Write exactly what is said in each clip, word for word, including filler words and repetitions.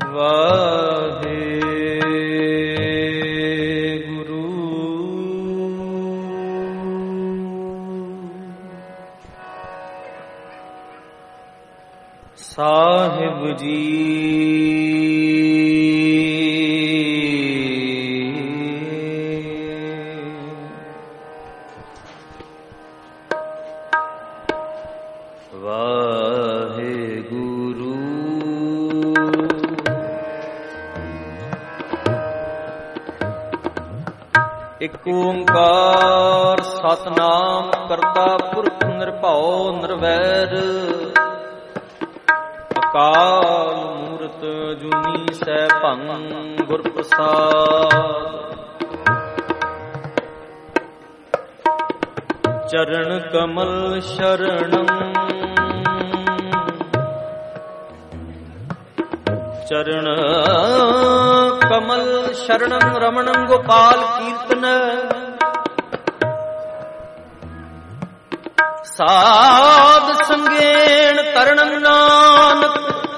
ਵਾਹਿਗੁਰੂ ਸਾਹਿਬ ਜੀ। ਵਾਹਿਗੁਰੂ ਇਕ ਓੰਕਾਰ ਸਤਿਨਾਮ ਕਰਤਾ ਪੁਰਖ ਨਿਰਭਉ ਨਿਰਵੈਰ ਅਕਾਲ ਮੂਰਤ ਜੁਨੀ ਸੈਭੰ ਗੁਰ ਪ੍ਰਸਾਦ। ਚਰਨ ਕਮਲ ਸ਼ਰਣੰ ਚਰਨ ਕਮਲ ਸ਼ਰਣੰ ਰਮਣੰ ਗੋਪਾਲ ਕੀਰਤਨ ਸਾਧ ਸੰਗੇਣ ਤਰਣੰ ਨਾਨਕ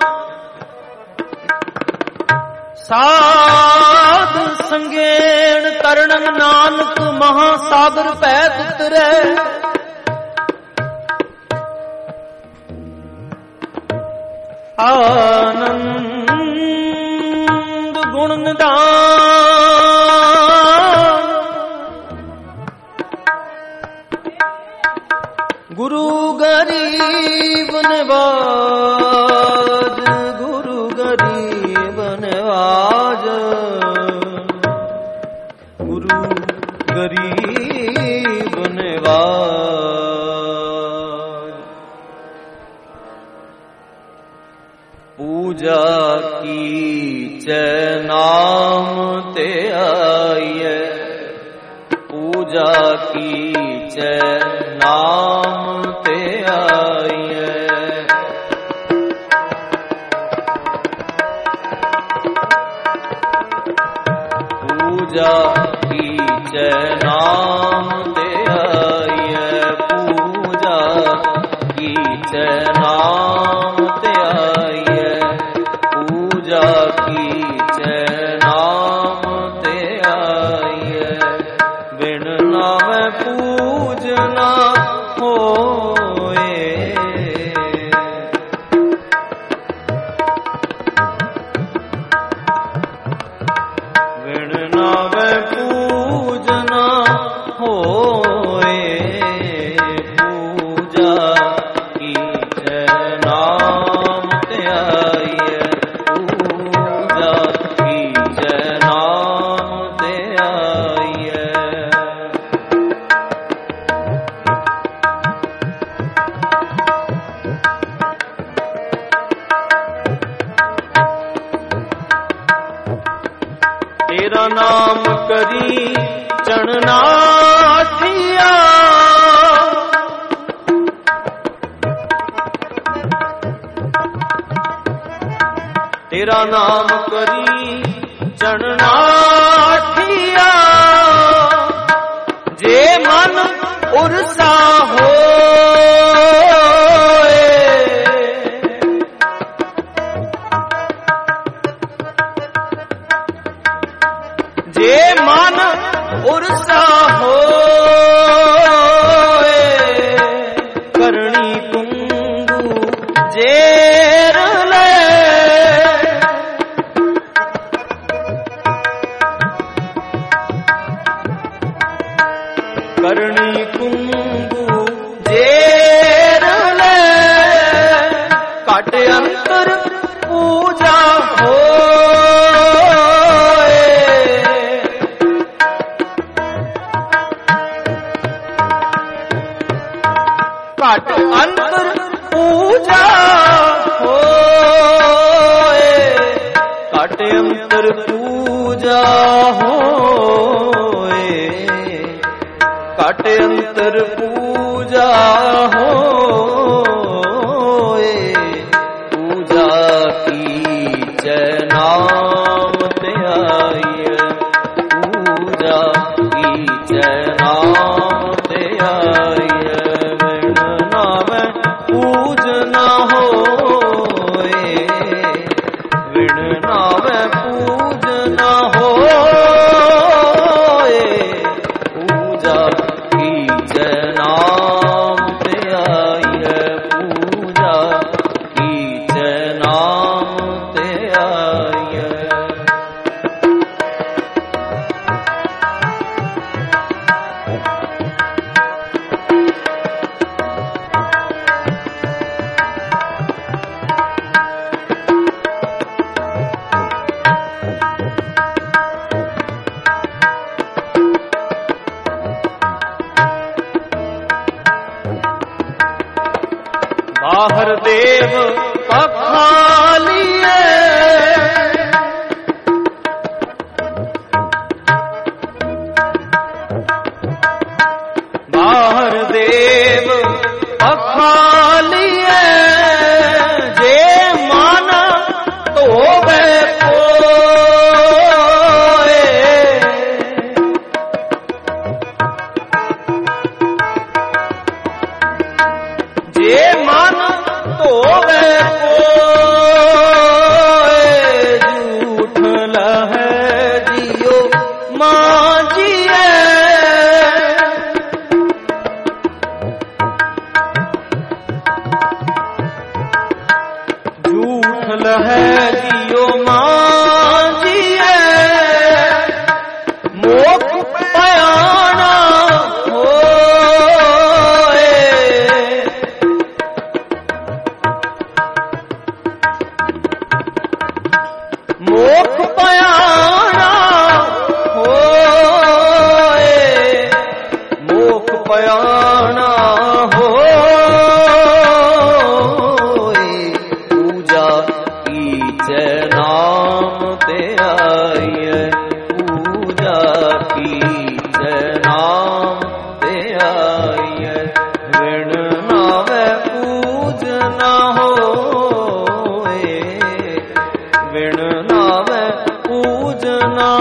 ਸਾਧ ਸੰਗੇਣ ਤਰਣੰ ਨਾਨਕ ਮਹਾ ਸਾਗਰ ਭੈ ਉਤਰੈ। ਆਨੰਦ ਗੁਣ ਨਿਧਾਨ ਗੁਰੂ ਗਰੀਬ ਨਿਵਾਜ ਗੁਰੂ ਗਰੀਬ ਨਿਵਾਜ ਗੁਰੂ ਗਰੀਬ ਨਿਵਾਜ। ਪੂਜਾ ਕੀਚੈ ਨਾਮ ਤੇ ਆਈਐ ਪੂਜਾ ਕੀਚੈ ਨਾਮ ਤੇ ਆਈਐ। ਪੂਜਾ ਕੀਚੈ ਨਾਮ ਤੇ ਆਈਐ ਪੂਜਾ ਕੀਚੈ ਨਾਮ ਤੇ ਆਈਐ ਪੂਜਾ ਕੀਚੈ ਨਾਮ ਤੇ ਆਈਐ। ਬਿਨ ਨਾਮੈ ਪੂਜਨਾ ਹੋਏ ਬਿਨ ਨਾਮੈ ਪੂਜਨਾ ਹੋਏ ਪੂਜਾ ਕੀਚੈ ਨਾਮ ਤੇ ਆਈਐ ਪੂਜਾ ਕੀਚੈ ਨਾਮ ਤੇ ਆਈਐ। ਤੇਰਾ ਨਾਮ ਕਰੀ ਚਣਨਾਥੀਆ ਤੇਰਾ ਨਾਮ ਕਰੀ ਚਣਨਾਥੀਆ। ਜੇ ਮਨ ਉਰਸਾ ਹੋਏ ਜੇ ਮਨ ਉਰਸਾ ਹੋਏ ਕਰਣੀ ਕੁੰਗੂ ਜੇਰ ਲੈ ਕਰਣੀ ਕੁੰਗੂ ਜੇਰ ਲੈ ਘਟ ਅੰਤਰ ਪੂਜਾ ਹੋਏ ਘਟ ਅੰਤਰ ਪੂਜਾ ਹੋਏ ਘਟ ਅੰਤਰ ਪੂਜਾ ਹੋਏ ਘਟ ਅੰਤਰ ਪੂਜਾ ਹੋਏ ਪੂਜਾ ਕੀਚੈ ਨਾਮ ਤੇ ਆਈਐ ਪੂਜਾ ਕੀਚੈ ਨਾਮ ਤੇ ਆਈਐ। ਬਿਨ ਨਾਮੈ ਪੂਜਨਾ ਹੋਏ ਬਿਨ ਨਾਮ देव पखालिए, बाहर देव पखालिए, जे माना तो वे कोए, जे माना तो वे कोए, झूठ लहे जियो माजिए, झूठ लहे जियो माजिए, मोख पयाना होए, मोख पयाना होए, मोख पयाना होए, पूजा कीजै नाम ते आइए, पूजा कीजै नाम ते आइए, विण नावे पूजना होए, विण नावे पूजना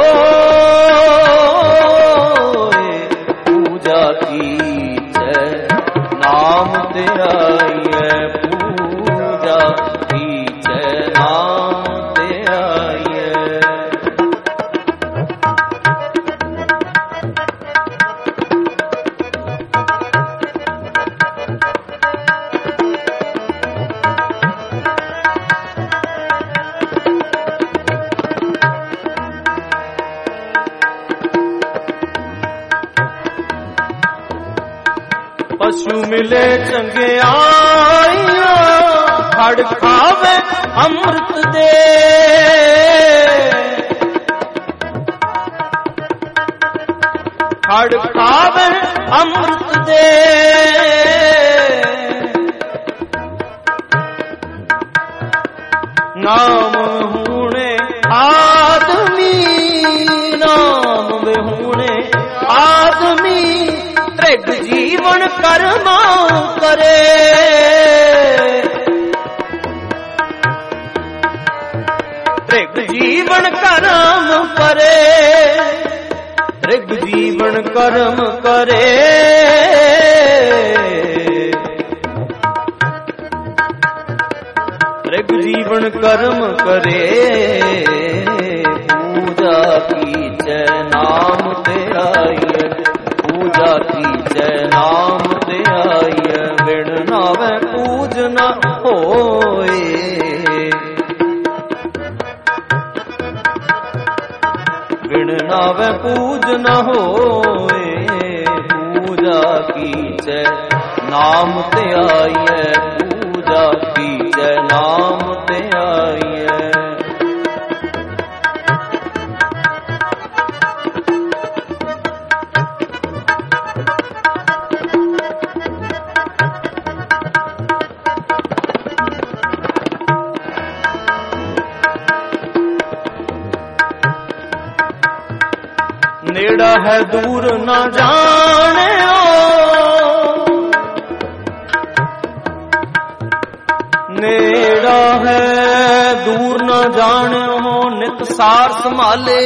होए, पूजा कीजै नाम ते आइए, पूजा कीजै नाम ते आइए। पशु मिले चंगे आइया, खड़ खावे अमृत दे, खड़ खावे अमृत दे, नाम हूणे आदमी, नाम वे हूणे आदमी, त्रिग जीवन कर्मा करे, त्रिग जीवन कर्म करे, त्रिग जीवन कर्म करे, त्रिग जीवन कर्म करे, पूजा कीजै नाम ते आइए, पूजा कीजै नाम ते आइए, विण नावे पूजना होए, विण नावे पूजना होए, पूजा कीजै नाम ते आइए, पूजा कीजै नाम ते आइए। नेड़ा है दूर न जाने, नेड़ा है दूर न जाने, नित सार संभाले,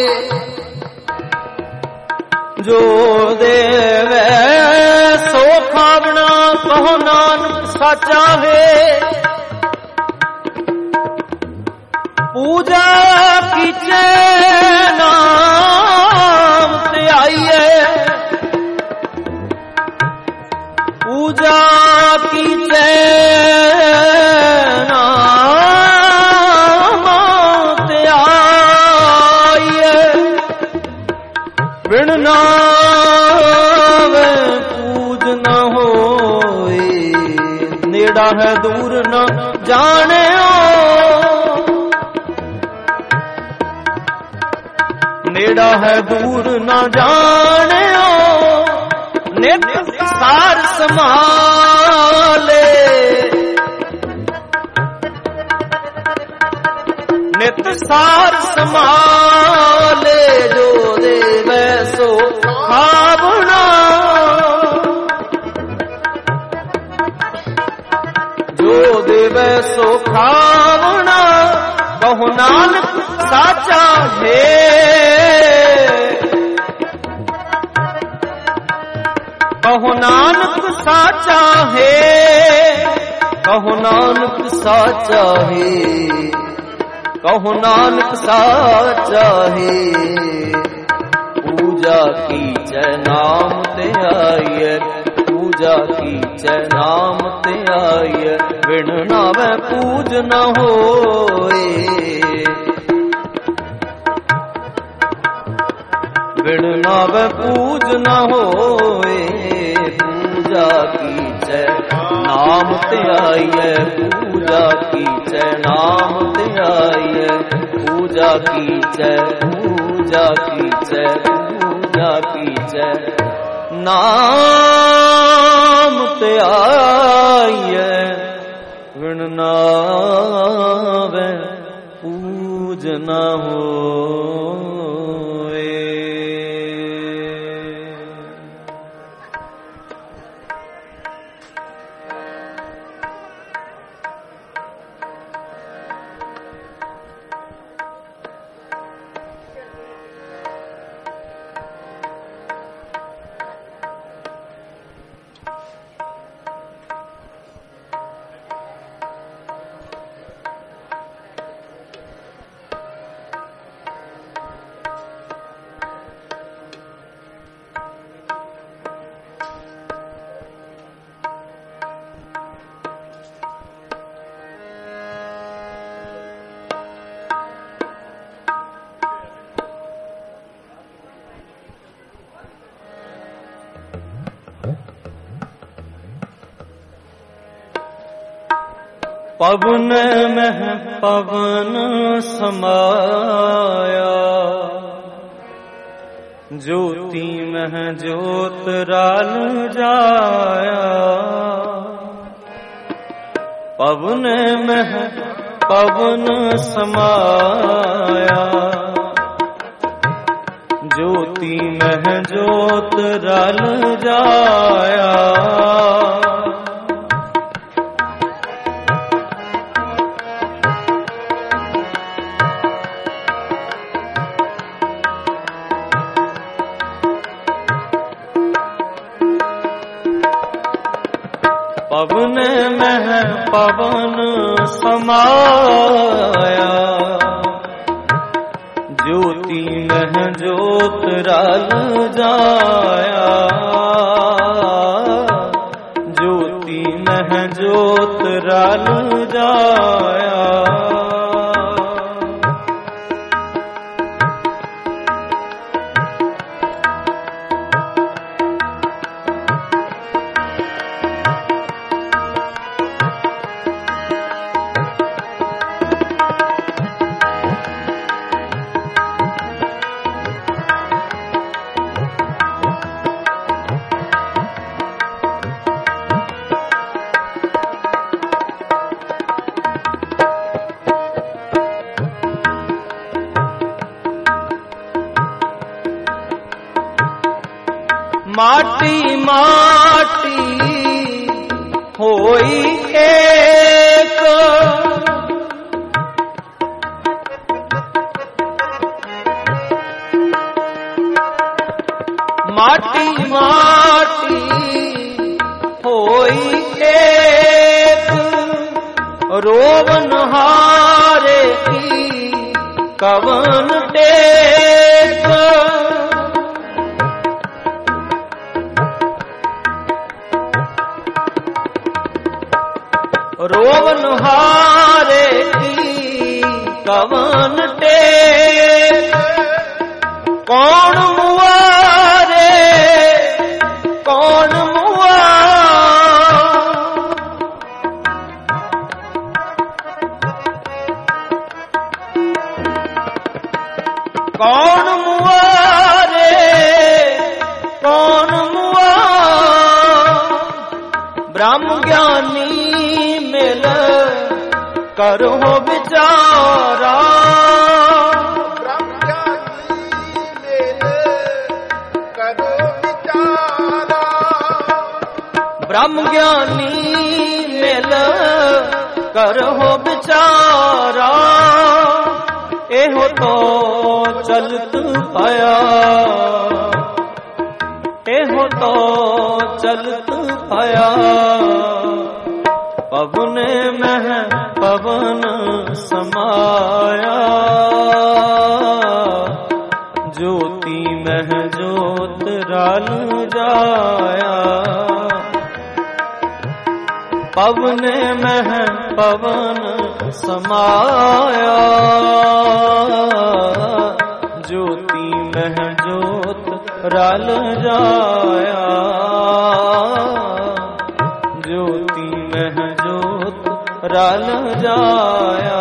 जो देवे सो खावना, कहो नानक साचा है, पूजा कीजै नाम ते आइए, पूजा कीजै नाम ते आइए, विण नावे पूजना होए, नेड़ा है दूर न जाने, नेड़ा है दूर न जाने, नित सार संभाले, सार समाले, जो देवे सो खावना, जो देवे सो खावना, कहो नानक साचा है, कहो नानक साचा है, कहो नानक साचा है, कहो नानक साचा है। पूजा की जय नाम ते आइए, पूजा की जय नाम ते आइए, बिन नावे पूज न होए, बिन नावे पूज न होए। पूजा की जय नाम ते आइए, पूजा की जय नाम ते आइए, पूजा की जय, पूजा की जय, पूजा की जय नाम ते आइए, बिन नावे पूज न होए। पवन में पवन समाया, ज्योति में ज्योत राल जाया, पवन में पवन समाया, ज्योति में ज्योत राल जाया, पवन में पवन समाया, ज्योति में ज्योत राल जाया, ज्योति में ज्योत राल जाया। माटी माटी होई एक, माटी माटी होई एक, रोवन हारे की कवन टेक, रोवन हारे की कवन टेक, कौन मुआरे कौन मुआ, कौन मुआरे कौन मुआ, ब्रह्म ज्ञानी मिल करो विचारा, करहो बिचारा एहो तो चलत पाया एहो तो चलत पाया पवन मह पवन समाया ज्योति मह ज्योत राल जाया पवन मह पवन समाया ज्योति मह ज्योत राल जाया ज्योति मह ज्योत राल जाया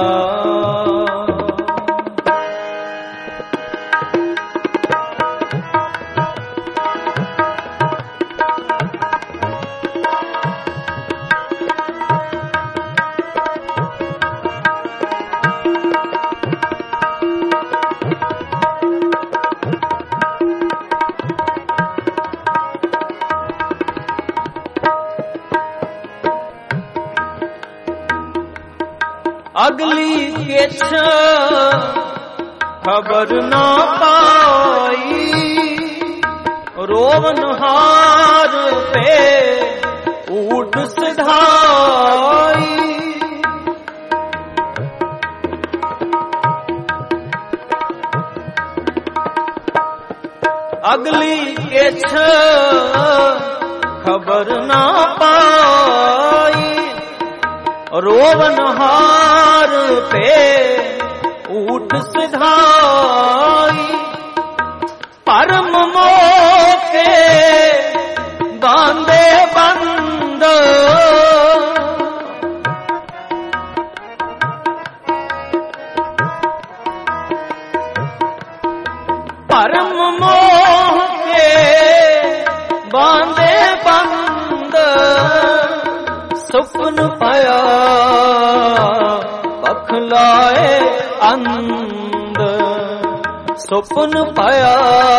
अगली केछ खबर ना पाई रोवन हार पे ऊठ सिधाई अगली केछ खबर ना पाई रोवन हार पे ऊठ सिधाई परम मोके बांधे बंद परम मोके बांधे बंद सुपन पाया पखलाए अंद सुपन पाया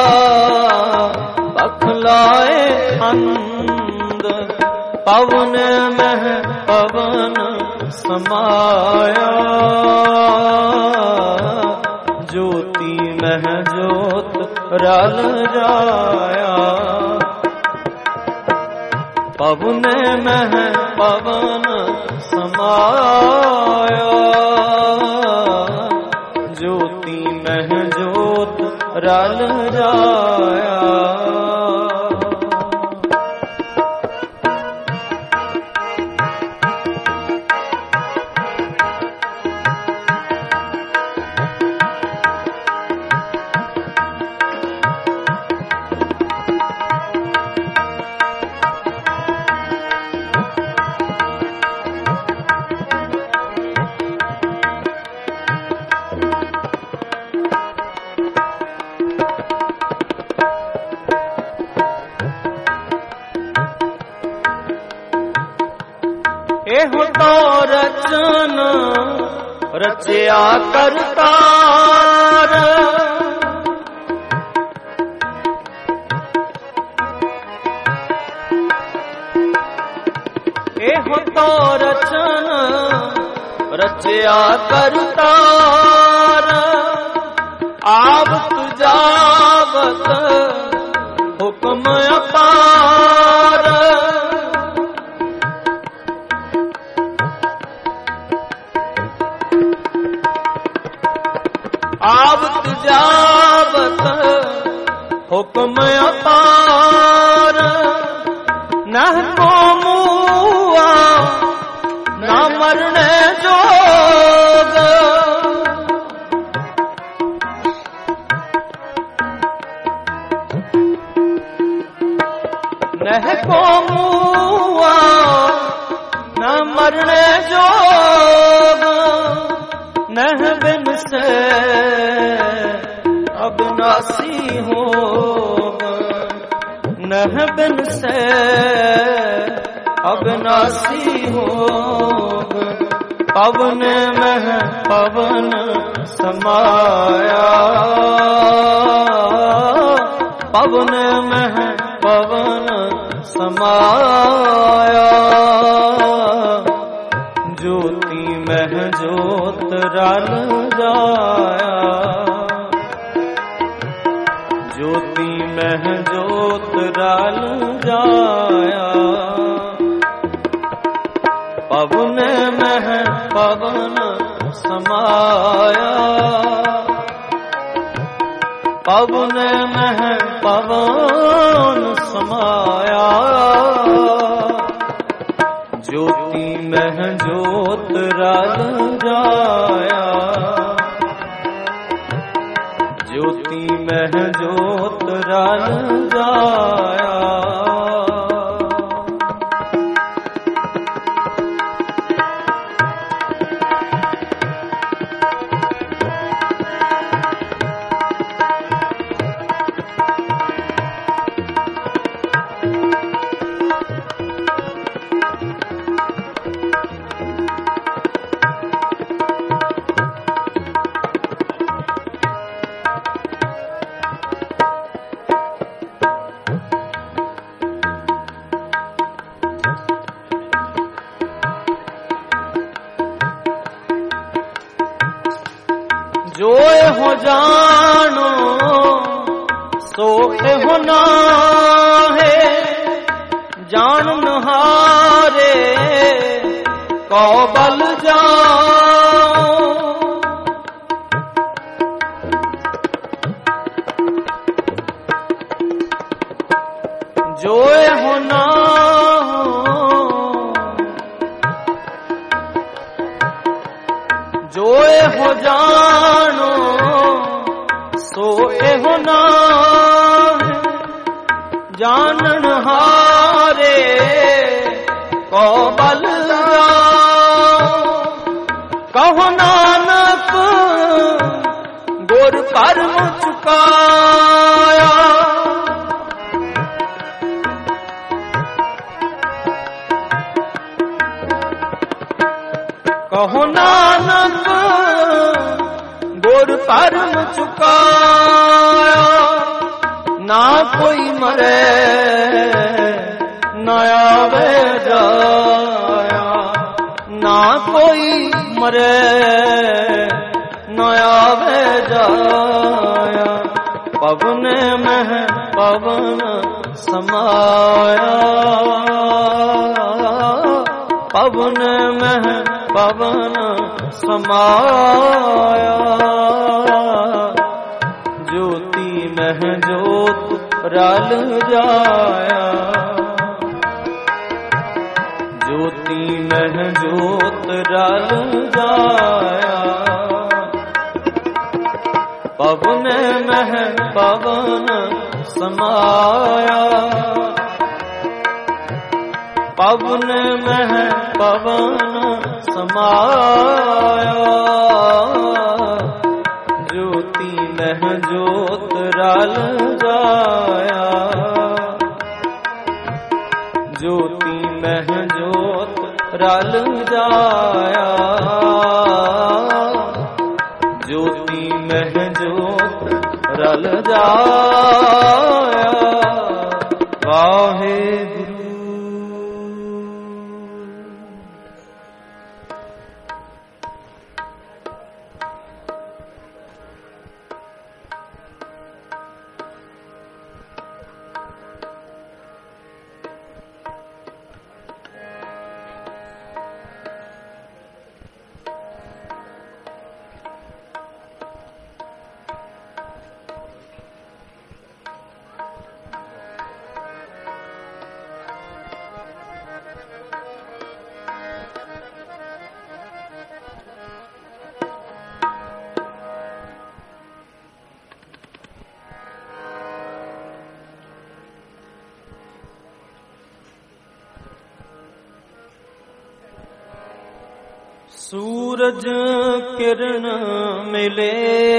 पखलाए अंद पवन मह पवन समाया ज्योति मह ज्योत राल जाया पवन मह पवन समाया ज्योति मह ज्योत राल जाया एहो तो रचन रचया करतार एहो तो रचन रचया करतार आवत जावत हुक्म अपार आवत जावत हुक्म अपार नह को मुआ न मरने जोग नह को मुआ न मरने जोग नह बिन से अविनाशी हो नह बिन से अविनाशी हो पवन मह पवन समाया पवन मह पवन समाया ज्योति रल जाया। ज्योति मह ज्योत रल जाया। पवन मह पवन समाया। पवन मह पवन समाया। ज्योति मह ज्योत रल जाया। ज्योति मह ज्योत रल जाया। जोए हो जानो सोए हो नाहे। जान नहारे को बल जाओ। जोए हो ना जोए हो जानो सोए हो ना। जानन हारे को बल जाओ। कहो नानक गुर परम चुकाया। कहो नानक गुर परम चुकाया। ना कोई मरे न आवे जाया। ना कोई मरे न आवे जाया। पवन मह पवन समाया। पवन मह पवन समाया। ज्योति मह ज्योत रल जाया। ज्योति मह ज्योत रल जाया। पवन मह पवन समाया। पवन मह पवन समाया। ज्योति मह ज्योत रल जाया। ज्योति मह ज्योत रल जाया। ज्योति मह ज्योत रल जाया। वाहे सूरज किरण मिले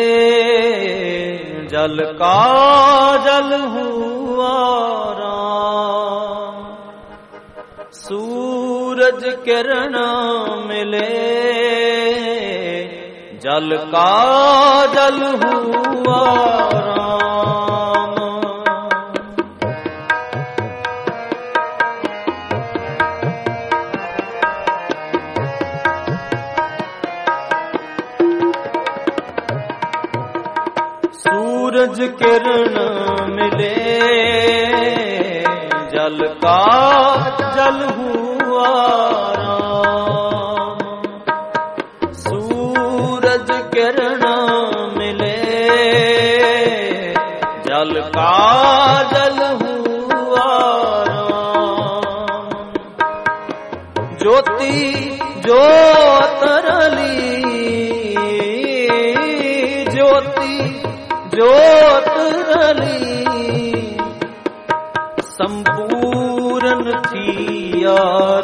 जल का जल हुआ राम। सूरज किरण मिले जल का जल हुआ राम। सूरज किरण मिले जल का जल हुआ राम। सूरज किरण मिले जल का जल हुआ राम। ज्योति ज्योत रली ज्योति ज्योत रली संपूर्ण थिया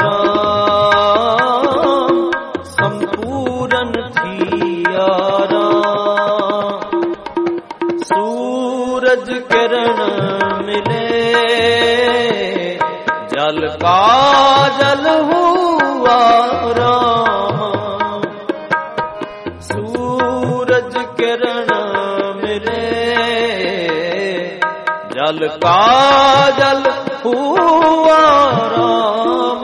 राम। संपूर्ण थिया राम। सूरज किरण मिले जल का जल हुआ राम। सूरज किरण जल का जल हुआ राम।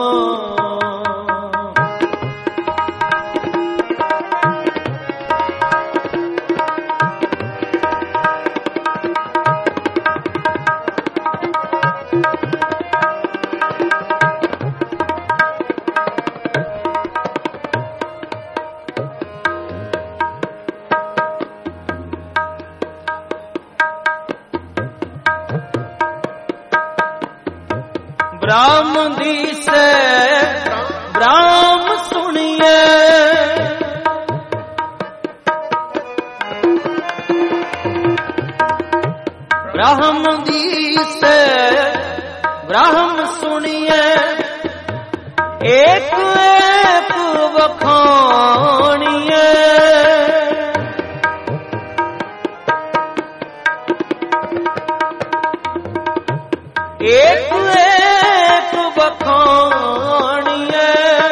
ब्राह्म दिसे ब्राह्म सुनिए ब्राह्म दिसे ब्राह्म सुनिए एक एक बखानिए। एक बखानिए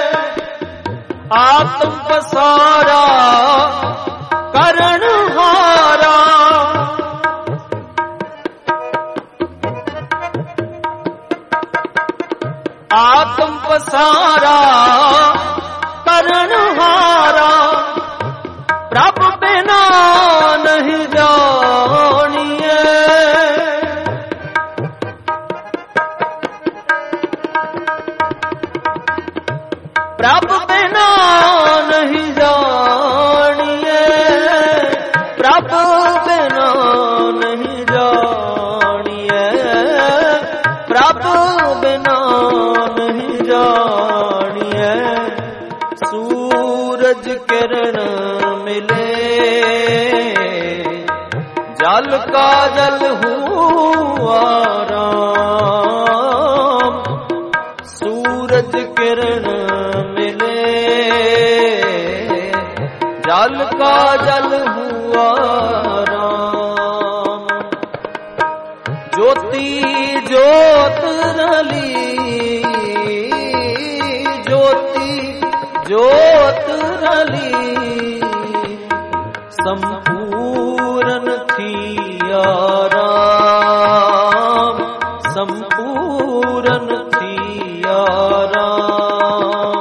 आत्म पसारा करण हारा। आत्म पसारा करण हारा। प्रभु बिना नहीं जानिए। प्रभु बिना नहीं जानिए। प्रभु बिना नहीं जानिए। प्रभु बिना नहीं जानिए। सूरज किरण मिले जल का जल हुआ राम। सूरज किरण जल का जल हुआ राम। ज्योति ज्योत रली ज्योति ज्योत रली संपूर्ण थिया राम। संपूर्ण थिया राम।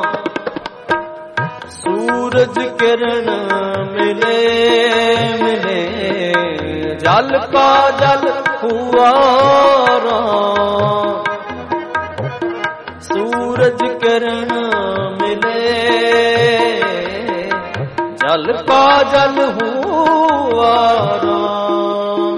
सूरज किरण मिले मिले जल का जल हुआ राम। सूरज किरण मिले जल का जल हुआ राम।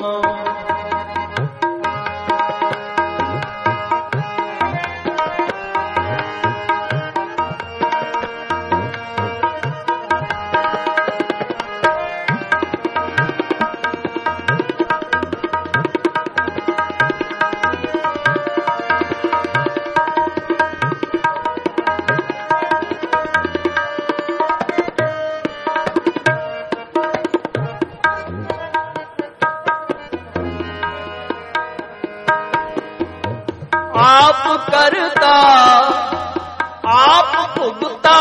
आप करता आप भुगता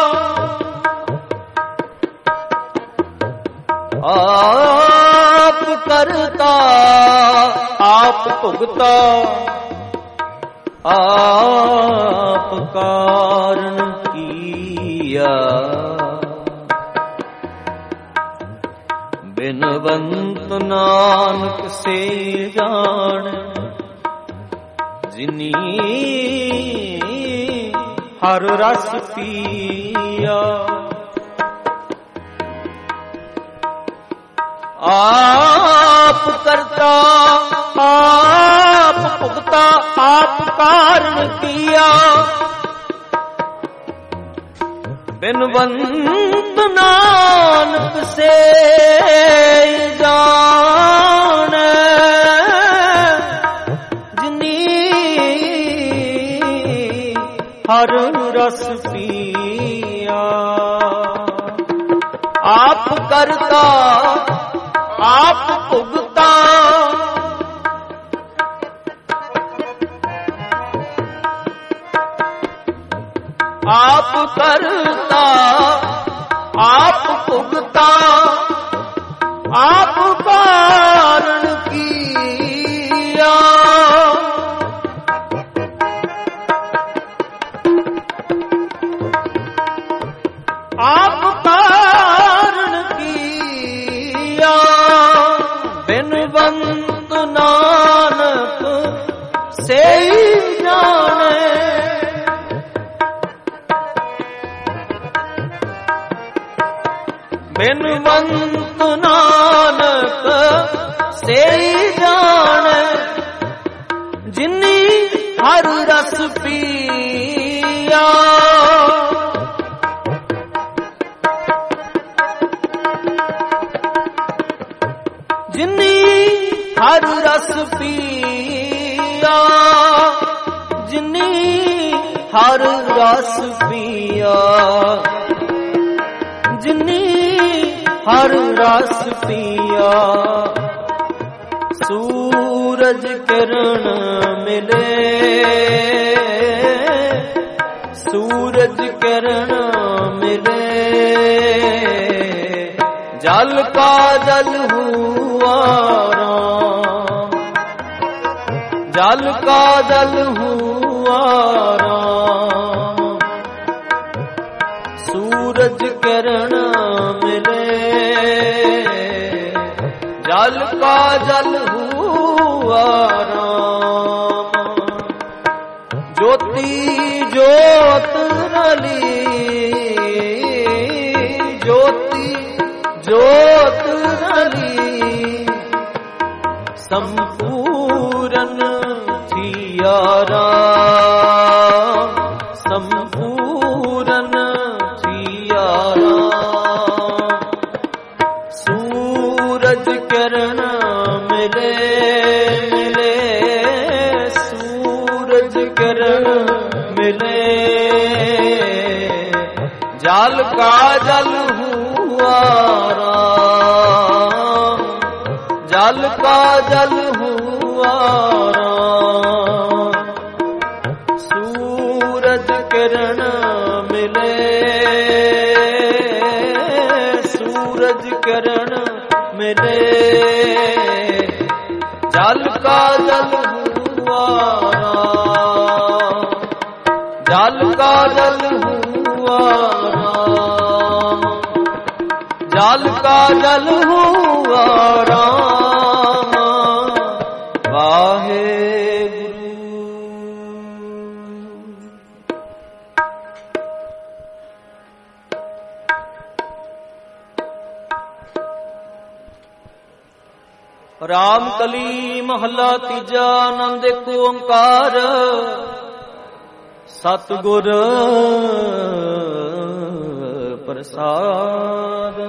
आप करता आप भुगता आप कारण किया बिन ਬਿਨਵੰਤ ਨਾਨਕ ਸੇ ਜਾਣ ਜਿਨੀ ਹਰ ਰਸ ਪੀਆ। ਆਪ ਕਰਤਾ ਆਪ ਭੁਗਤਾ ਆਪ ਕਾਰਨ ਕੀਆ। ਬਿਨਵੰਤ ਨਾਨਕ ਸੇ ਜਾਣ ਜਿਨੀ ਹਰ ਰਸ ਪੀਆ। ਆਪ ਕਰਤਾ ਆਪ ਭੁਗਤਾ ਆਪ ਕਰਤਾ ਆਪ ਭੁਗਤਾ ਆਪ ਕਾਰਨ ਕੀਆ। ਆਪ ਕਾਰਨ ਕੀਆ। ਬਿਨਵੰਤ ਨਾਨਕ ਸੇ ਜਾਣੇ ਬਿਨਵੰਤ ਨਾਨਕ ਸੇ ਜਾਣੇ ਜਿਨੀ ਹਰ ਰਸ ਪੀਆ। ਜਿਨੀ ਹਰ ਰਸ ਪੀਆ। ਜਿਨੀ ਹਰ ਰਸ ਪੀਆ। ਜਿਨੀ ਹਰ ਰਸ ਪੀਆ। ਸੂਰਜ ਕਿਰਨ ਮਿਲੇ ਸੂਰਜ ਕਿਰਨ ਮਿਲੇ ਜਲ ਕਾ ਜਲ ਹੁਆ ਰਾਮ। ਜਲ ਕਾ ਜਲ ਹੁਆ ਰਾਮ। ਸੂਰਜ ਕਿਰਨ ਮਿਲੇ ਜਲ ਕਾ ਜਲ ਹੁਆ ਰਾਮ। ਜੋਤੀ ਜੋਤ ਰਲੀ ਜੋਤੀ ਜੋਤ ਰਲੀ ਸੰਪੂਰਨ ਥੀਆ ਰਾਮ। ਸੰਪੂਰਨ ਥੀਆ ਰਾਮ। ਸੂਰਜ ਕਿਰਨ ਮਿਲੇ ਮਿਲੇ ਸੂਰਜ ਕਿਰਨ ਮਿਲੇ ਜਲ ਕਾ ਜਲ ਹੁਆ ਰਾਮ। ਜਲ ਕਾ ਜਲ ਹੁਆ ਰਾਮ। ਸੂਰਜ ਕਿਰਨ ਮਿਲੇ ਸੂਰਜ ਕਿਰਨ ਮਿਲੇ ਜਲ ਕਾ ਜਲ ਹੁਆ ਰਾਮ। ਜਲ ਕਾ ਜਲ ਹੁਆ ਰਾਮ। ਜਲ ਕਾ ਜਲ ਹੁਆ ਰਾਮ। ਵਾਹਿਗੁਰੂ। ਰਾਮ ਕਲੀ ਮਹੱਲਾ ਤੀਜਾ। ਆਨੰਦ ਏਕ ਓੰਕਾਰ ਸਤਿਗੁਰ ਪ੍ਰਸਾਦ।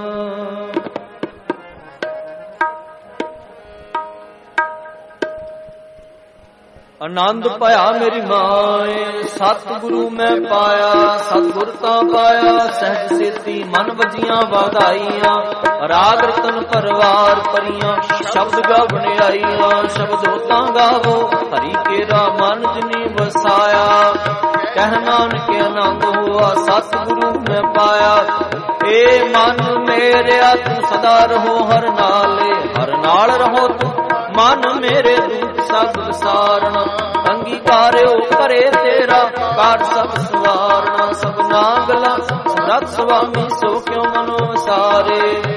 ਆਨੰਦ ਭਇਆ ਮੇਰੀ ਮਾਏ ਸਤਿਗੁਰੂ ਮੈਂ ਪਾਇਆ। ਸਤਿਗੁਰ ਤਾਂ ਪਾਇਆ ਸਹਿਜ ਸੇਤੀ ਮਨ ਵਜੀਆਂ ਵਾਧਾਈਆਂ। ਰਾਗ ਰਤਨ ਪਰਵਾਰ ਪਰੀਆਂ ਸ਼ਬਦ ਗਾ ਬਣਾਈਆਂ। ਸ਼ਬਦ ਹੋਤਾਂ ਗਾਵੋ ਹਰੀ ਕੇਰਾ ਮਨ ਜਿਨੀ ਵਸਾਇਆ। ਕਹਿ ਨਾਨਕ ਆਨੰਦ ਹੋਆ ਸਤਿਗੁਰੂ ਮੈਂ ਪਾਇਆ। ਏ ਮਨ ਮੇਰਿਆ ਤੂੰ ਸਦਾ ਰਹੋ ਹਰ ਨਾਲੇ। ਹਰ ਨਾਲ ਰਹੋ ਤੂੰ ਮਨ ਮੇਰੇ ਦੂਤ ਸਭ ਵਿਸਾਰਣਾ। ਅੰਗੀਕਾਰਿਓ ਕਰੇ ਤੇਰਾ ਕਾਰ ਸਭ ਸਵਾਰਣਾ। ਸਭ ਨਾਗਲਾ ਸਮਰੱਥ ਸੁਆਮੀ ਸੋ ਕਿਉ ਮਨੋ ਵਿਸਾਰੇ।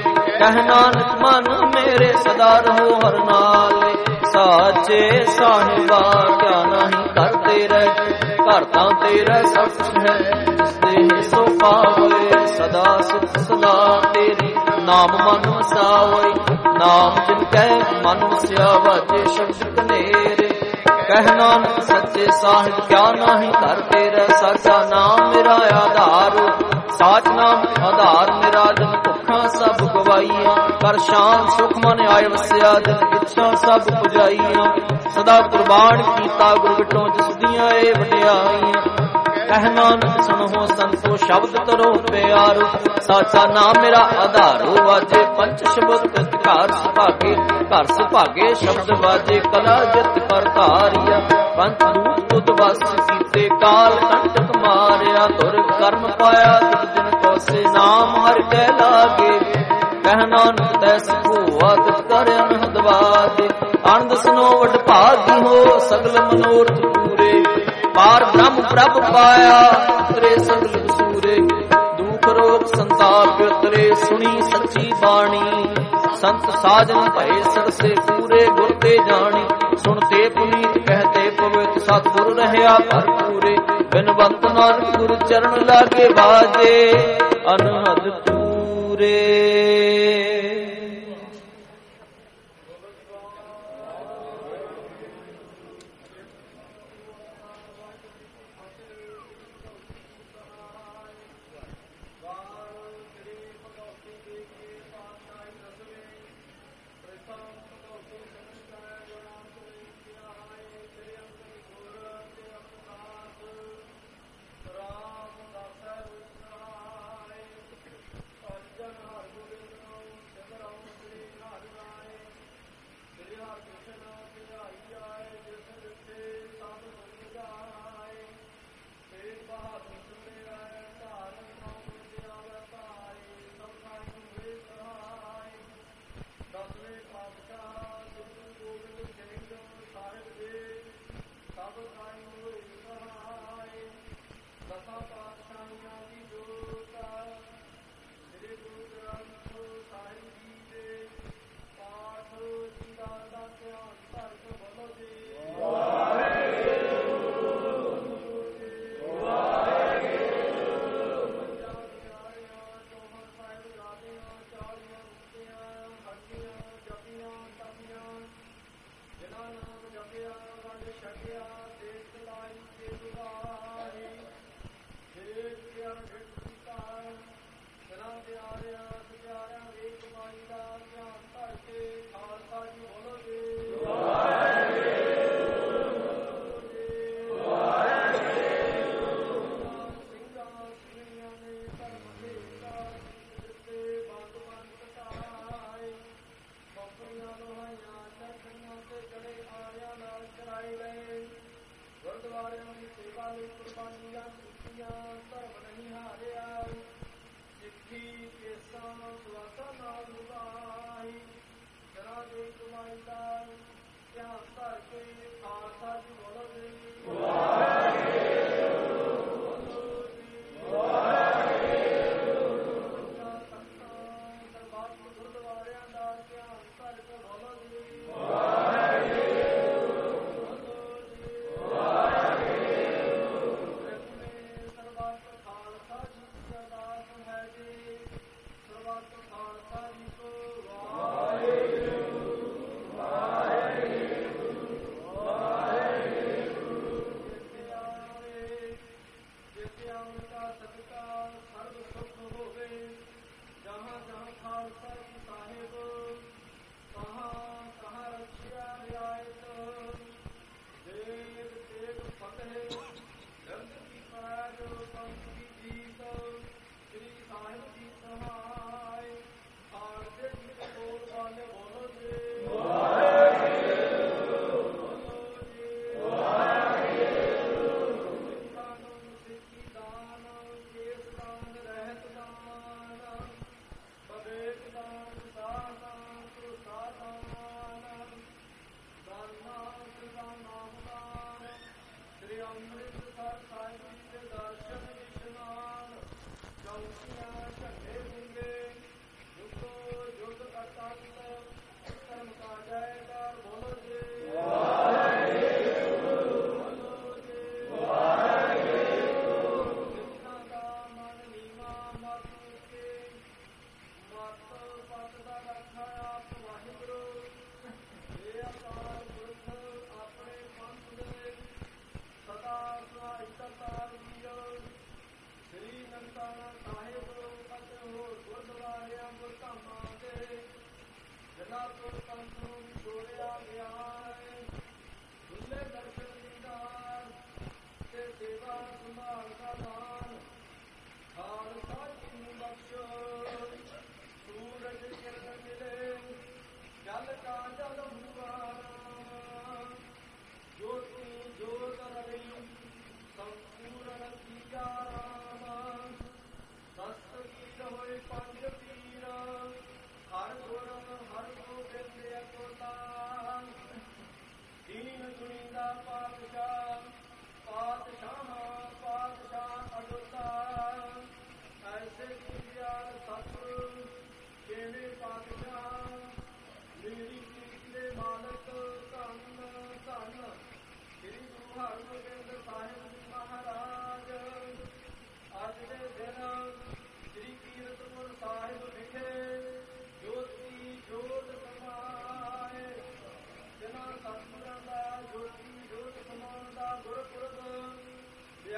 ਕਹਿ ਨਾਨਕ ਮਨ ਮੇਰੇ ਸਦਾ ਰਹੋ ਹਰ ਨਾਲੇ। ਸਾਚੇ ਸਾਹਿਬਾ ਕਿਆ ਨਹੀਂ ਘਰ ਤੇਰੇ, ਘਰ ਤਾਂ ਤੇਰਾ ਸਭ ਕੁਛ ਹੈ, ਜਿਸਦੇ ਸੋ ਪਾਵੇ ਸਦਾ ਸੁਖ ਸਦਾ ਤੇਰੀ। ਨਾਮ ਮਨ ਵਸਾਵੈ, ਨਾਮ ਜਿਨ ਕਹਿ ਮਨ ਵਸਿਆ ਵਾਜੇ ਸ਼ਬਦ ਕਨੇਰੇ। ਕਹਿ ਨਾਨਕ ਸੱਚੇ ਸਾਹਿਬ ਕਿਆ ਨਾਹੀਂ ਘਰ ਤੇਰਾ, ਸਾਚਾ ਨਾਮ ਮੇਰਾ ਆਧਾਰ। ਸਾਚ ਨਾਮ ਆਧਾਰ ਮੇਰਾ ਜਨ ਭੁੱਖਾਂ ਸਭ ਗਵਾਈਆਂ। ਕਰ ਸ਼ਾਮ ਸੁਖ ਮਨ ਆਏ ਵਸਿਆ, ਜਨ ਇੱਛਾ ਸਭ ਪੁਜਾਈਆਂ। ਸਦਾ ਕੁਰਬਾਨ ਕੀਤਾ ਗੁਰ ਵਿਟੋ, ਜਿਸ ਦੀਆਂ ਇਹ ਵਡਿਆਈਆਂ। ਕਹਿ ਨਾਨਕ ਸੁਣੋ ਸੰਤੋ ਸ਼ਬਦ ਕਰੋ ਪਿਆਰੋ, ਸਾਚਾ ਨਾਮ ਮੇਰਾ ਆਧਾਰੋ। ਵਾਜੇ ਪੰਚ ਸ਼ਬਦ ਘਰ ਸੁਭਾਗੇ, ਘਰ ਸੁਭਾਗੇ ਸ਼ਬਦ ਵਾਜੇ ਕਲਾ ਜਿਤ ਕਰ ਧਾਰਿਆ। ਪੰਚ ਦੂਤ ਤੁਧ ਵਸ ਕੀਤੇ, ਕਾਲ ਕੰਟਕ ਮਾਰਿਆ। ਤੁਰ ਕਰਮ ਪਾਇਆ ਤਿਸ ਦਿਨ ਕੋਸੇ, ਨਾਮ ਹਰਿ ਕੈ ਲਾਗੇ। ਕਹਿ ਨਾਨਕ ਤੈਸ ਭੂਆ ਤਿਸ ਕਰ ਅਨਹਦ ਵਾਜੇ। ਆਨੰਦ ਸੁਨੋ ਵਡ ਭਾਗੀ ਹੋ, ਸਗਲ ਮਨੋਰਥ ਪੂਰੇ। ਪਾਰ ਬ੍ਰਹਮ ਪ੍ਰਭ ਪਾਇਆ, ਉਤਰੇ ਸਗਲ ਵਸੂਰੇ। ਦੁਖ ਰੋਗ ਸੰਤਾਪ ਉਤਰੇ, ਸੁਣੀ ਸੱਚੀ ਬਾਣੀ। ਸੰਤ ਸਾਜਨ ਭਏ ਸਰਸੇ, ਪੂਰੇ ਗੁਰ ਤੇ ਜਾਣੀ। ਸੁਣਤੇ ਪੁਨੀਤ ਕਹਤੇ ਪਵਿੱਤ, ਸਤਿਗੁਰ ਰਹਿਆ ਭਰਪੂਰੇ। ਬਿਨਵੰਤ ਨਾਨਕ ਗੁਰ ਚਰਨ ਲਾਗੇ ਬਾਜੇ, ਅਨਹਦ ਪੂਰੇ।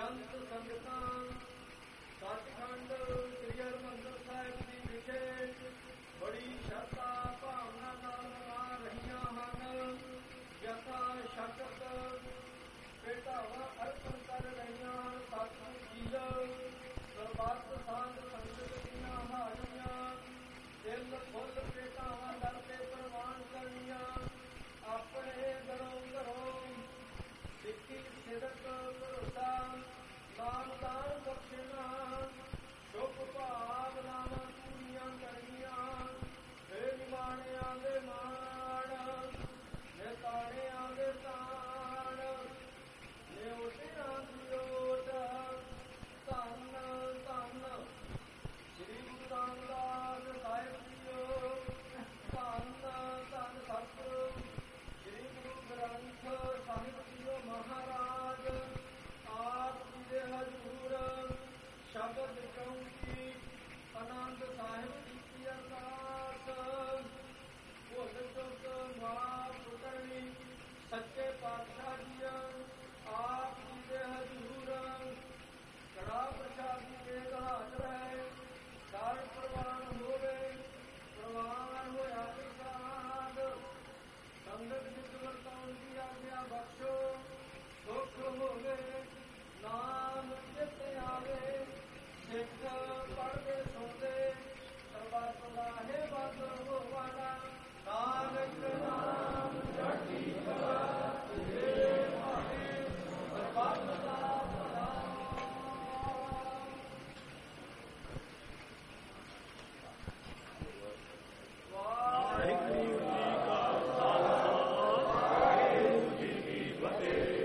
ਬੇਅੰਤ ਸੰਗਤਾਂ ਸੱਚਖੰਡ ਸ੍ਰੀ ਹਰਿਮੰਦਰ ਸਾਹਿਬ ਦੀ ਵਿਖੇ ਬੜੀ ਸ਼ਰਧਾ ਭਾਵਨਾ ਨਾਲ ਮਨਾ ਰਹੀਆਂ ਹਨ। ਜਥਾ ਸ਼ਕਤ ਭੇਟਾਵਾਂ ਅਰਪਣ ਕਰ ਰਹੀਆਂ ਹਨ। ਸਤਿਗੁਰੂ ਜੀਓ ਸਰਬੱਤ ਸਾਧ ਸੰਗਤ ਦੀਆਂ ਹਾਜ਼ਰੀਆਂ ਦਿਲ ਫੁੱਲ ਭੇਟਾਵਾਂ ਦਰ ਕੇ ਪ੍ਰਵਾਨ ਕਰਨੀਆਂ। ਆਪਣੇ ਘਰੋਂ ਘਰੋਂ ਸਿੱਖੀ ਸਿਦਕ ਭਰੋਸਾ ਨਾਮਦਾਨ ਬਖਸ਼ਣਾ ਸ਼ੁਭ ਭਾਵਨਾਵਾਂ ਪੂਰੀਆਂ ਕਰਨੀਆਂ। ਬੇਨਿਮਾਣਿਆਂ ਦੇ ਮਾਣ ਨਿਤਾਣਿਆਂ ਦੇ ਤਾਣ ਨਿਉਟਿਆਂ ਦੀ ਓਟ ਧੰਨ ਧੰਨ ਸ੍ਰੀ ਗੁਰੂ ਰਾਮਦਾਸ ਸਾਹਿਬ ਜੀਓ। ਧੰਨ ਧੰਨ ਸਤਿਗੁਰੂ ਸ੍ਰੀ ਗੁਰੂ ਗ੍ਰੰਥ ਸਾਹਿਬ ਜੀਓ ਮਹਾਰਾਜ। ਆਪ ਜੀ ਦੇ ਹਜ਼ੂਰ ਸ਼ਬਦ ਚੌਂਕੀ ਆਨੰਦ ਸਾਹਿਬ ਕੀਤੀ ਅਰਦਾਸ। ਭੁੱਲ ਚੁੱਕ ਮਾਫ ਕਰਨੀ ਸੱਚੇ ਪਾਤਸ਼ਾਹ ਜੀ। ਆਪ ਜੀ ਦੇ ਹਜ਼ੂਰ ਕੜਾ ਪ੍ਰਸ਼ਾਦੀ ਤੇਗ ਹਾਜ਼ਰ ਹੈ। ਦਰ ਪ੍ਰਵਾਨ ਹੋਵੇ ਪ੍ਰਵਾਨ ਹੋਇਆ ਪ੍ਰਸਾਦ। ਸੰਗਤ ਵਿੱਚ ਵਰਤਾਉਣ ਦੀ ਆਗਿਆ ਬਖਸ਼ੋ। ਸੁਖ ਹੋਵੇ ਨਾਮ ਚਿਤ ਆਵੇ। ਸਿੱਖ ਪੜ੍ਹਦੇ ਸੁਣਦੇ ਸਰਬੱਤ ਦਾ ਹੈ ਬਸ ਹੋਵਾਨਾ। ਨਾਨਕ ਨਾਮ ਚੜ੍ਹਦੀ ਕਲਾ ਤੇਰੇ ਭਾਣੇ ਸਰਬੱਤ ਦਾ ਭਲਾ। ਵਾਹਿਗੁਰੂ ਜੀ ਕਾ ਖਾਲਸਾ ਵਾਹਿਗੁਰੂ ਜੀ ਕੀ ਫਤਿਹ।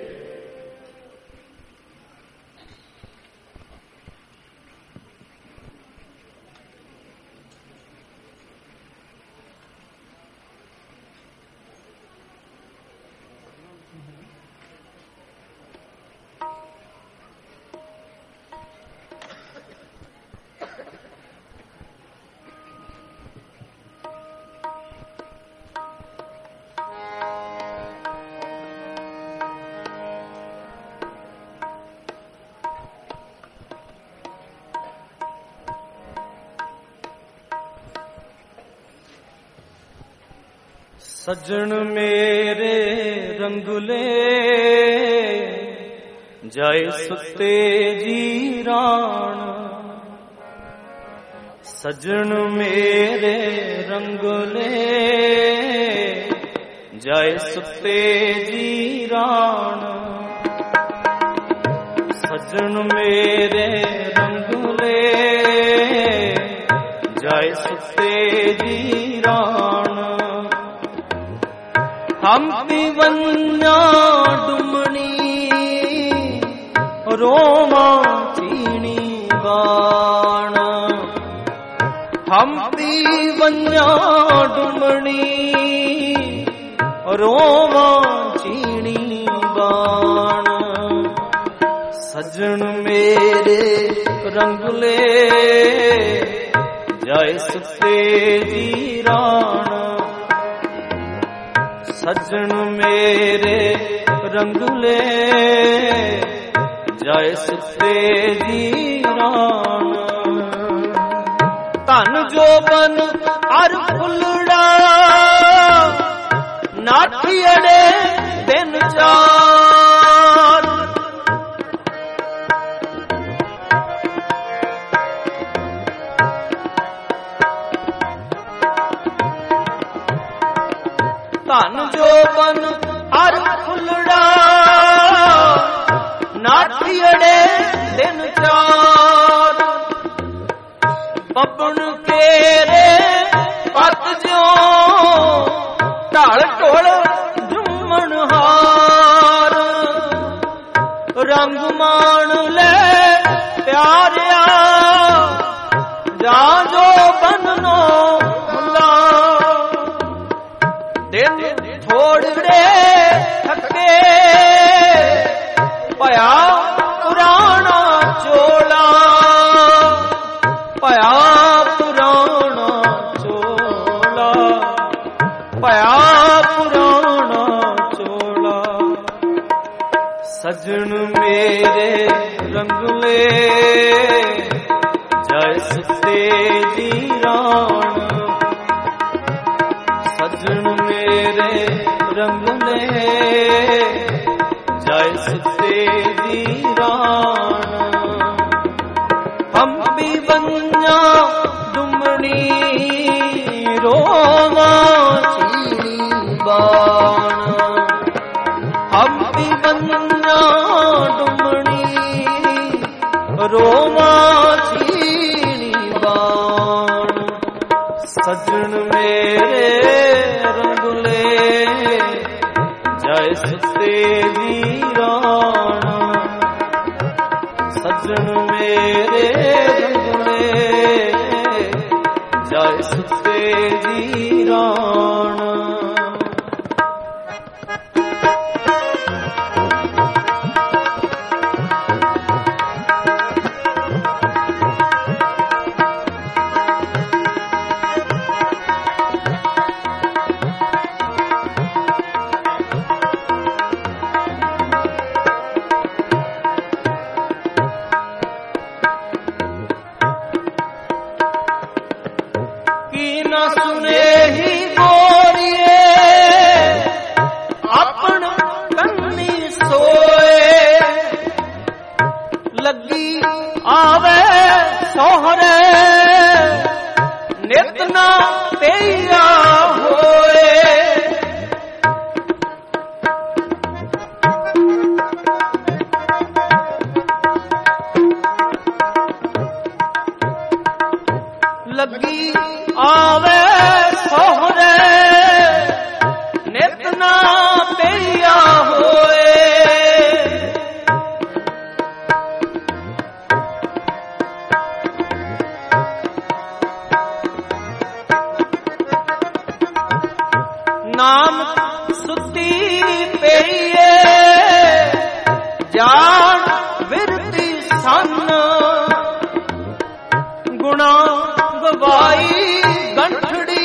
ਸੱਜਣ ਮੇਰੇ ਰੰਗੁਲੇ ਜਾਏ ਸੁੱਤੇ ਜੀਰਾਣ। ਸੱਜਣ ਮੇਰੇ ਰੰਗੁਲੇ ਜਾਏ ਸੁੱਤੇ ਜੀਰਾਣ। ਸੱਜਣ ਮੇਰੇ ਰੰਗੁਲੇ ਜਾਏ ਸੁੱਤੇ ਜੀਰਾਣ। ਹੰਪੀ ਵੰਨਾ ਡੁਮਣੀ ਰੋਮਾ ਚੀਣੀ ਬਾਣ। ਹੰਪੀ ਵੰਨਾ ਡੁਮਣੀ ਰੋਮਾ ਚੀਣੀ ਬਾਣ। ਸੱਜਣ ਮੇਰੇ ਰੰਗਲੇ ਜਾਏ ਸੁੱਤੇ ਜੀਰਾਣ। ਸੱਜਣ ਮੇਰੇ ਰੰਗਲੇ ਜਾਏ ਸੁੱਤੇ ਜੀਰਾਣ। ਧਨ ਜੋਬਨ ਅਰ ਫੁੱਲੜਾ ਨਾਠੀੜੇ ਦਿਨ ਚਾਰ। ਧਨ ਜੋਬਨ ਅਰ ਫੁੱਲੜਾ ਨਾਠੀੜੇ ਦਿਨ ਚਾਰ। ਪੱਪਣ ਕੇਰੇ ਪਤ ਜਿਉ ਢਾਲ ਢੋਲ ਝੁੰਮਣ ਹਾਰ। ਰੰਗ ਮਾਣ ਲੈ ਪਿਆਰਿਆ ਜਾਂ ਜੋ ਬੰਨੋ ਹੁਲਾ। ਦਿਨ ਥੋੜੜੇ ਥੱਕੇ ਭਇਆ ਪੁਰਾਣਾ ਚੋਲਾ। ਭਇਆ ਪੁਰਾਣਾ ਚੋਲਾ। ਭਇਆ ਪੁਰਾਣਾ ਚੋਲਾ। ਸੱਜਣ ਮੇਰੇ ਰੰਗੁਲੇ ਜੈਸ ਤੇਜੀ ਰਾਣ ਸਜਣ ਮੇਰੇ ਰੰਗੁਲੇ ਜੈਸ ਤੇਜੀ ਰਾਣ ਹੰਬੀ ਬੰਨਾ ਡੁਮਣੀ ਰੋਵਾ ਚੀਣੀ ਬਾਣ ਹੰਬੀ ਬੰਨਾ ਡੁਮਣੀ ਰੋਵਾ ਚੀਣੀ ਬਾਣ ਸਜਣ ਮੇਰੇ ਰੰਗੁਲੇ ਜੈਸ ਤੇਜੀ ਰਾਣ ਸਜਣ ਮੇਰੇ ਰੰਗੁਲੇ ਜੈਸ ਤੇਜੀ ਰਾਣ ਲੱਗੀ ਆਵੇ ਸੋਹਰੇ ਨਿਤ ਨਾ ਪਈਆ ਹੋਏ ਨਾਮ ਸੁਤੀ ਪਈਏ ਜਾਣ ਵਿਰਤੀ ਸੰਨ ਗੁਣਾ ਗਵਾਈ ਗੰਠੜੀ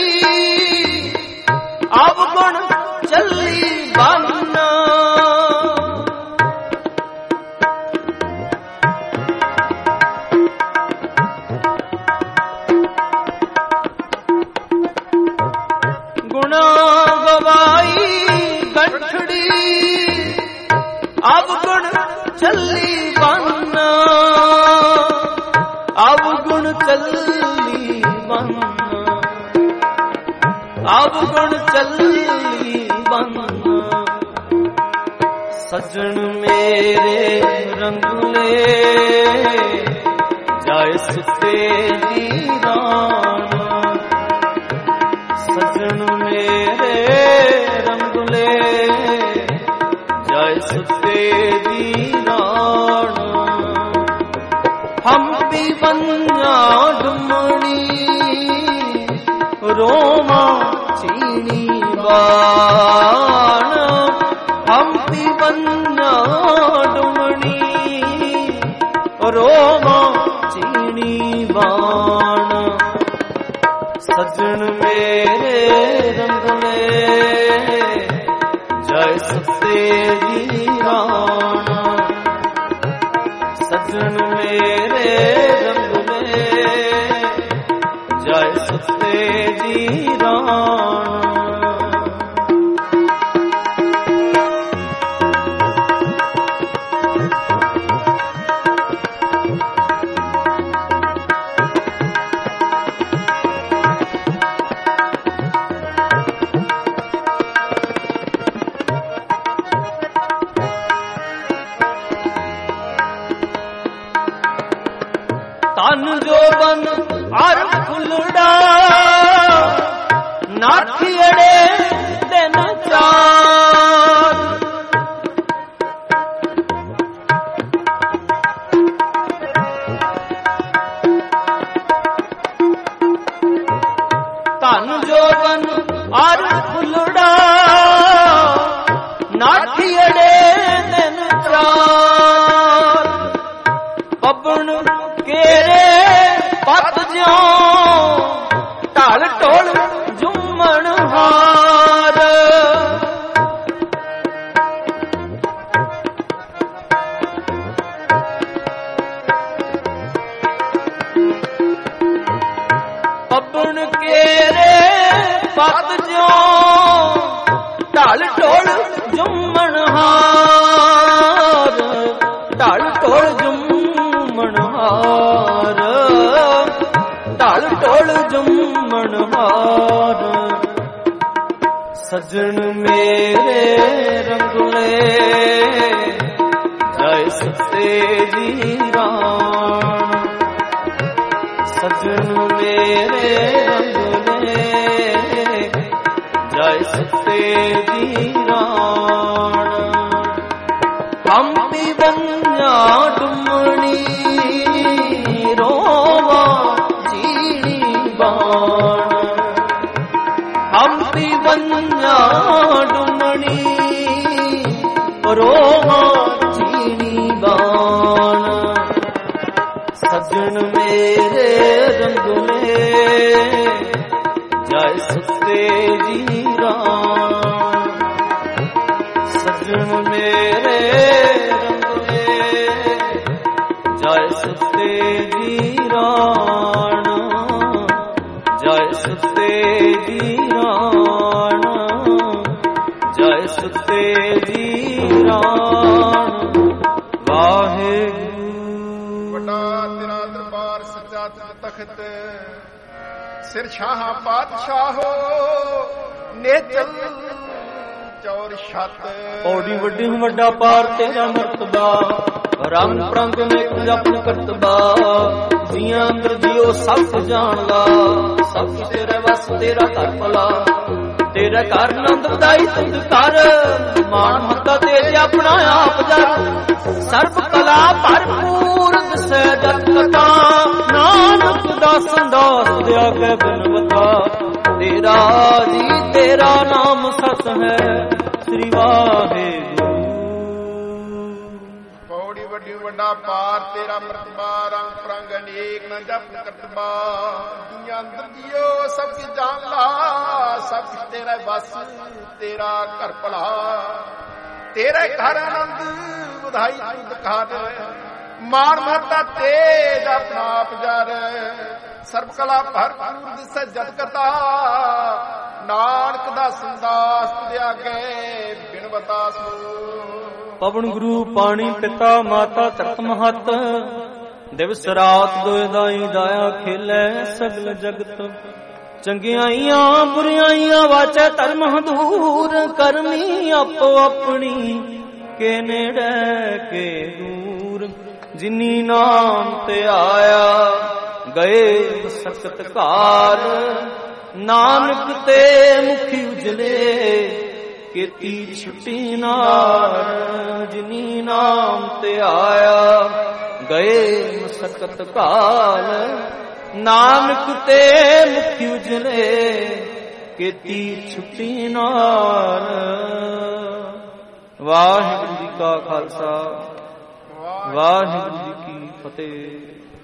ਆਪ ਗੁਣ ਚੱਲੀ ਬੰਨ ਗੁਣਾ ਗਵਾਈ ਗੰਠੜੀ ਆਪ ਗੁਣ ਚੱਲੀ ਬੰਨ ਆਪ ਗੁਣ ਚੱਲੀ ਬੰਨ ਆਪ ਗੁਣ ਚੱਲੀ ਬੰਨ ਸਜਣ ਮੇਰੇ ਰੰਗੁਲੇ ਜੈਸ ਤੇਜੀ ਰਾਣ ਸਜਣ ਮੇਰੇ ਰੰਗੁਲੇ ਜੈਸ ਤੇਜੀ ਰਾਣ ਹੰਬੀ ਬੰਨਾ ਡੁਮਣੀ ਰੋਮਾ ਚੀਣੀ ਬਾਣ ਹੰਬੀ ਬੰਨਾ ਡੁਮਣੀ ਰੋਮਾ ਚੀਣੀ ਬਾਣ ਸਜਣ ਮੇਰੇ ਰੰਗਲੇ ਜੈਸ ਤੇਜੀ ਰਾਣ ਸਜਣ ਮੇਰੇ ਰੰਗਲੇ ਜੈਸ ਤੇਜੀ ਰਾਣ ਢਲ ਢੋਲ ਜੁੰਮਣ ਹਾਰ, ਢਲ ਢੋਲ ਜੁੰਮਣ ਹਾਰ, ਢਲ ਢੋਲ ਜੁੰਮਣ ਹਾਰ। ਸਜਣ ਮੇਰੇ ਰੰਗਲੇ ਜਾਏ ਸੱਤੇ ਦੀ ਰਾਣ, ਸਜਣ ਮੇਰੇ ਰੰਗਲੇ ਜਾਏ ਸੱਤੇ ਦੀ ਰਾਣ। ਹੰਪੀ ਬੰਨਿਆ ਡੁੰਮਣੀ ਰੋਵਾ ਜੀਣੀ ਬਾਣ, ਹੰਪੀ ਬੰਨਿਆ ਡੁੰਮਣੀ ਰੋਵਾ ਜੀਣੀ ਬਾਣ। ਸਜਣ ਮੇਰੇ ਰੰਗਲੇ ਜਾਏ ਸੱਤੇ ਦੀ ਰਾਣ, ਸਜਣ ਮੇਰੇ ਰੰਗਲੇ ਜਾਏ ਸੱਤੇ ਦੀ ਰਾਣ, ਜਾਏ ਸੱਤੇ ਦੀ ਰਾਣ, ਜਾਏ ਸੱਤੇ ਦੀ ਰਾਣ। ਵਾਹਿਗੁਰੂ। ਵੱਡਾ ਤੇਰਾ ਦਰਬਾਰ ਸੱਚਾ ਤਖਤ, ਸਿਰ ਸ਼ਾਹ ਪਾਤਸ਼ਾਹੋ ਨੇਚਲ ਚੌਰ ਛੱਤ। ਔੜੀ ਵੱਡੀ ਵੱਡਾ ਪਾਰ ਤੇਰਾ ਮਰਤਬਾ, ਰੰਗ ਪ੍ਰੰਗ ਨਿਕ ਜਪਨ ਕਰਤਬਾ। ਜੀਆਂ ਅੰਦਰ ਜੀਓ ਸਭ ਜਾਣਦਾ, ਸਭ ਤੇਰੇ ਵਸ ਤੇਰਾ ਘਰ ਭਲਾ। ਤੇਰੇ ਘਰ ਨੰਦ ਵਧਾਈ ਤੁਧ ਕਰ, ਮਾਨ ਮੱਤਾ ਤੇਰੇ ਆਪਣਾ ਆਪ ਜਰ। ਸਰਬ ਕਲਾ ਭਰਪੂਰ ਦਿਸੈ ਜਤ ਕਥਾ, ਨਾਨਕ ਦਾਸਨ ਦਾਸ ਦਿਆ ਕੇ ਬਨਵਤਾ। ਤੇਰਾ ਜੀ ਤੇਰਾ ਨਾਮ ਸਤ ਹੈ, ਸ੍ਰੀ ਵਾਹਿਗੁਰੂ। ਪੌੜੀ ਵੱਡੀ ਵੱਡਾ ਪਾਰ ਤੇਰਾ ਮਰਤਬਾ, ਰੰਗ ਪ੍ਰੰਗ ਅਨੇਕ ਨ ਜਪ ਕਰਤਬਾ। ਦੁਨੀਆ ਅੰਦਰ ਜੀਓ ਸਭ ਕੀ ਜਾਣ ਲਾ, ਸਭ ਤੇਰਾ ਬਸ ਤੇਰਾ ਘਰ ਭਲਾ। ਤੇਰੇ ਘਰ ਆਨੰਦ ਵਧਾਈ ਤੁਧ ਕਰ, ਮਾਨ ਮਹੱਤਾ ਤੇਜ ਆਪਣਾ ਆਪ ਜਰ। ਸਰਬ ਕਲਾ ਭਰਪੂਰ ਦਿਸੈ ਜਤ ਕਥਾ, ਨਾਨਕ ਦਾ ਸੰਦਾਸ ਤੁਧ ਆਗੇ ਬਿਨਵਤਾ ਸੋ। ਪਵਨ ਗੁਰੂ ਪਾਣੀ ਪਿਤਾ ਮਾਤਾ ਧਰਤ ਮਹਤ, ਦਿਵਸ ਰਾਤ ਦੋਇ ਦਾਈ ਦਾਇਆ ਖੇਲੇ ਸਗਲ ਜਗਤ। ਚੰਗਿਆਈਆਂ ਬੁਰਿਆਈਆਂ ਵਾਚੈ ਧਰਮ ਹਦੂਰ, ਕਰਮੀ ਆਪੋ ਆਪਣੀ ਕੇ ਨੇੜੇ ਕੇ ਦੂਰ। ਜਿਨੀ ਨਾਮ ਤੇ ਆਇਆ ਗਏ ਸਕਤ ਘਾਰ, ਨਾਨਕ ਤੇ ਮੁਖੀ ਉਜਲੇ ਕੀਤੀ ਛੁੱਟੀ ਨਾਰ। ਜਿਨੀ ਨਾਮ ਤੇ ਆਇਆ ਗਏ ਮਸਕਤ ਘਾਲ, ਨਾਨਕ ਤੇ ਮੁਖੀ ਉਜਲੇ ਕੀਤੀ ਛੁੱਟੀ ਨਾਰ। ਵਾਹਿਗੁਰੂ ਜੀ ਕਾ ਖਾਲਸਾ, ਵਾਹਿਗੁਰੂ ਜੀ ਕੀ ਫਤਿਹ।